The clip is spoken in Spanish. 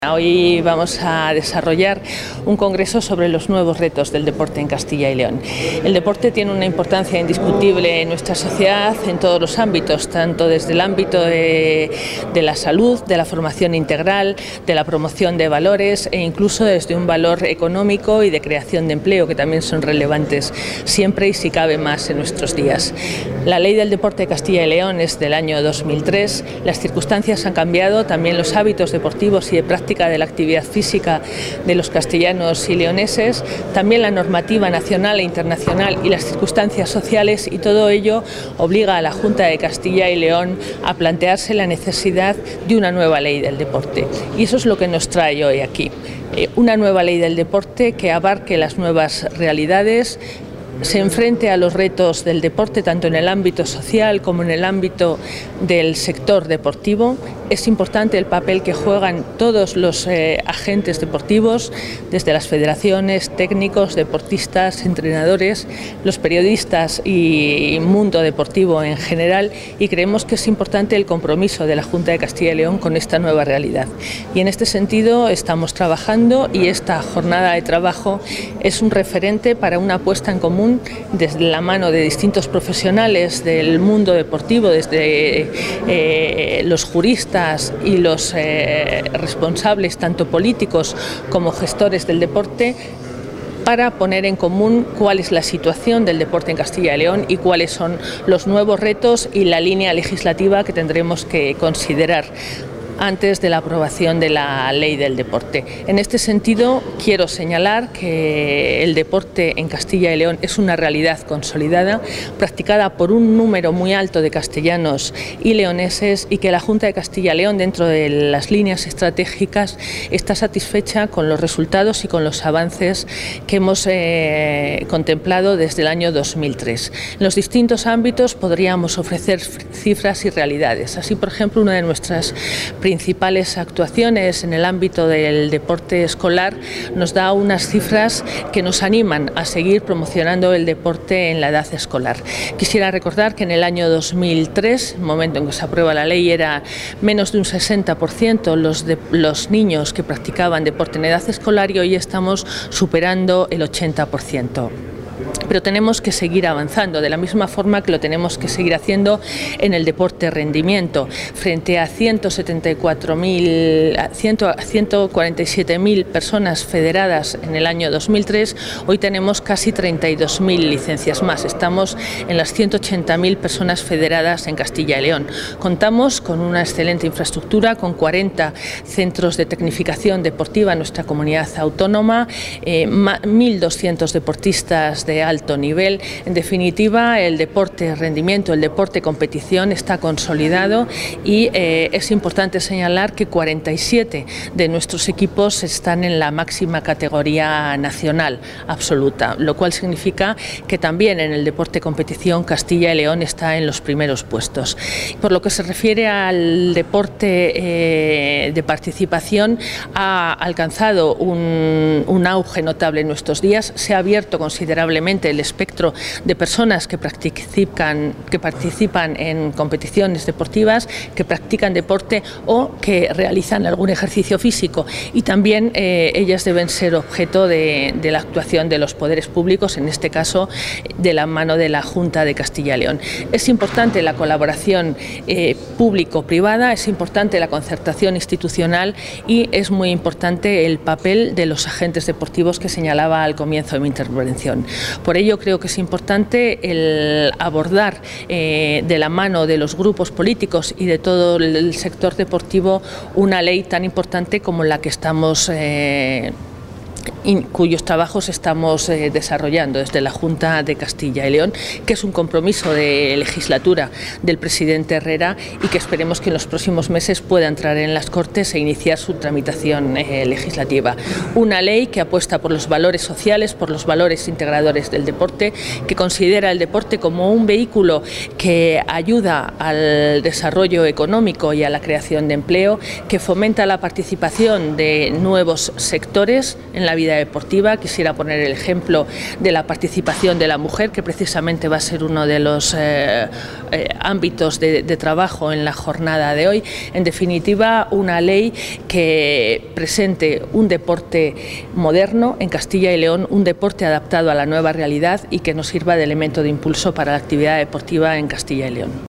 Hoy vamos a desarrollar un congreso sobre los nuevos retos del deporte en Castilla y León. El deporte tiene una importancia indiscutible en nuestra sociedad en todos los ámbitos, tanto desde el ámbito de la salud, de la formación integral, de la promoción de valores e incluso desde un valor económico y de creación de empleo, que también son relevantes siempre y si cabe más en nuestros días. La Ley del Deporte de Castilla y León es del año 2003, las circunstancias han cambiado, también los hábitos deportivos y de práctica de la actividad física de los castellanos y leoneses, también la normativa nacional e internacional y las circunstancias sociales, y todo ello obliga a la Junta de Castilla y León a plantearse la necesidad de una nueva ley del deporte. Y eso es lo que nos trae hoy aquí. Una nueva ley del deporte que abarque las nuevas realidades, se enfrente a los retos del deporte tanto en el ámbito social como en el ámbito del sector deportivo. Es importante el papel que juegan todos los agentes deportivos, desde las federaciones, técnicos, deportistas, entrenadores, los periodistas y mundo deportivo en general, y creemos que es importante el compromiso de la Junta de Castilla y León con esta nueva realidad. Y en este sentido estamos trabajando, y esta jornada de trabajo es un referente para una puesta en común desde la mano de distintos profesionales del mundo deportivo, desde los juristas y los responsables tanto políticos como gestores del deporte, para poner en común cuál es la situación del deporte en Castilla y León y cuáles son los nuevos retos y la línea legislativa que tendremos que considerar antes de la aprobación de la ley del deporte. En este sentido, quiero señalar que el deporte en Castilla y León es una realidad consolidada, practicada por un número muy alto de castellanos y leoneses, y que la Junta de Castilla y León, dentro de las líneas estratégicas, está satisfecha con los resultados y con los avances que hemos contemplado desde el año 2003. En los distintos ámbitos podríamos ofrecer cifras y realidades. Así, por ejemplo, una de nuestras principales actuaciones en el ámbito del deporte escolar nos da unas cifras que nos animan a seguir promocionando el deporte en la edad escolar. Quisiera recordar que en el año 2003, el momento en que se aprueba la ley, era menos de un 60% los niños que practicaban deporte en edad escolar, y hoy estamos superando el 80%. Pero tenemos que seguir avanzando, de la misma forma que lo tenemos que seguir haciendo en el deporte rendimiento. Frente a 147.000 personas federadas en el año 2003, hoy tenemos casi 32.000 licencias más. Estamos en las 180.000 personas federadas en Castilla y León. Contamos con una excelente infraestructura, con 40 centros de tecnificación deportiva en nuestra comunidad autónoma, 1.200 deportistas de alto nivel. En definitiva, el deporte rendimiento, el deporte competición está consolidado, y es importante señalar que 47 de nuestros equipos están en la máxima categoría nacional absoluta, lo cual significa que también en el deporte competición Castilla y León está en los primeros puestos. Por lo que se refiere al deporte de participación, ha alcanzado un auge notable en nuestros días. Se ha abierto considerablemente el espectro de personas que participan en competiciones deportivas, que practican deporte o que realizan algún ejercicio físico, y también ellas deben ser objeto de la actuación de los poderes públicos, en este caso de la mano de la Junta de Castilla y León. Es importante la colaboración público-privada, es importante la concertación institucional, y es muy importante el papel de los agentes deportivos que señalaba al comienzo de mi intervención. Por ello creo que es importante el abordar de la mano de los grupos políticos y de todo el sector deportivo una ley tan importante como la que estamos cuyos trabajos estamos desarrollando desde la Junta de Castilla y León, que es un compromiso de legislatura del presidente Herrera, y que esperemos que en los próximos meses pueda entrar en las Cortes e iniciar su tramitación legislativa. Una ley que apuesta por los valores sociales, por los valores integradores del deporte, que considera el deporte como un vehículo que ayuda al desarrollo económico y a la creación de empleo, que fomenta la participación de nuevos sectores en la vida vida deportiva. Quisiera poner el ejemplo de la participación de la mujer, que precisamente va a ser uno de los ámbitos de trabajo en la jornada de hoy. En definitiva, una ley que presente un deporte moderno en Castilla y León, un deporte adaptado a la nueva realidad y que nos sirva de elemento de impulso para la actividad deportiva en Castilla y León.